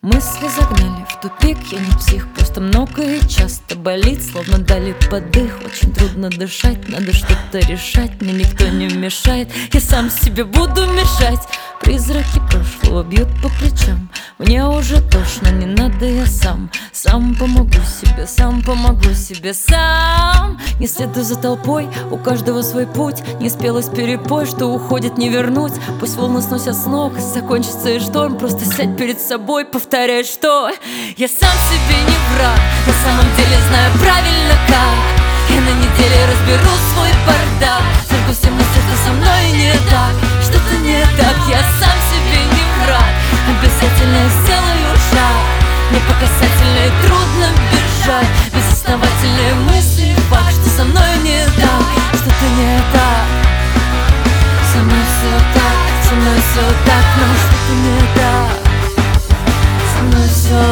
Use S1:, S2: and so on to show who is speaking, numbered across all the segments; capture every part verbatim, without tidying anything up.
S1: Мысли загнали в тупик, я не псих, просто много и часто болит, словно дали подых. Очень трудно дышать, надо что-то решать, мне никто не мешает, я сам себе буду мешать. Призраки прошлого бьют по плечам, мне уже тошно, не надо, я сам Сам помогу себе, сам помогу себе, сам. Не следуй за толпой, у каждого свой путь, не спелость перепой, что уходит не вернуть. Пусть волны сносят с ног, закончится и шторм, просто сядь перед собой, повторяй, что я сам себе не враг, на самом деле знаю правильно как. Я на неделе разберу свой бардак, сожгу все мысли, что со мной не так, что-то не так. Я сам себе не враг, обязательно сделаю шаг. Мне по касательной трудно бежать, безосновательные мысли, факт, что со мной не так, что-то не так. Со мной все так, со мной все так, но что-то не так. Со мной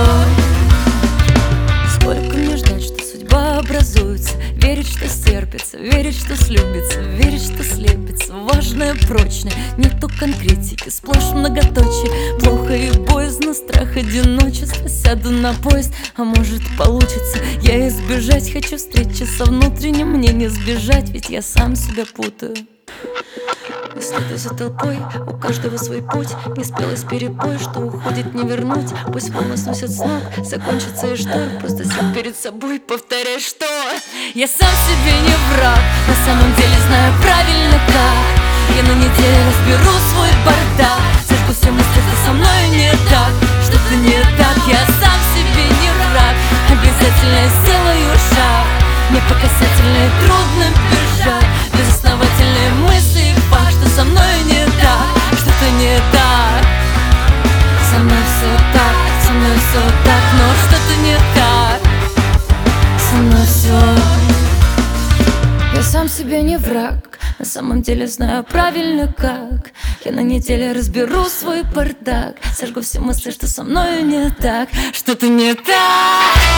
S1: все. Сколько мне ждать, что судьба образуется, верить, что стерпится, верить, что слюбится, верить, что слепится. Важное, прочное, нету конкретики, сплошь многоточие. Плохо и боязно, страх одиночества. Сяду на поезд, а может получится. Я избежать хочу встречи со внутренним, мне не сбежать, ведь я сам себя путаю. Не следуй за толпой, у каждого свой путь, не спелость перепой, что уходит не вернуть. Пусть волны сносят с ног, закончится и шторм, просто сядь перед собой, повторяй, что я сам себе не враг, на самом деле знаю правильно как. Я на неделе разберу свой бардак, сожгу все мысли, что со мной не так, что-то не так. Я сам себе не враг, обязательно сделаю шаг. Мне по касательной трудно бежать, безосновательные мысли, факт, что со мной не так, что-то не так. Со мной все так, со мной все так, но что-то не так. Со мной все. Я сам себе не враг, на самом деле знаю правильно как. Я на неделе разберу свой бардак, сожгу все мысли, что со мной не так, что-то не так.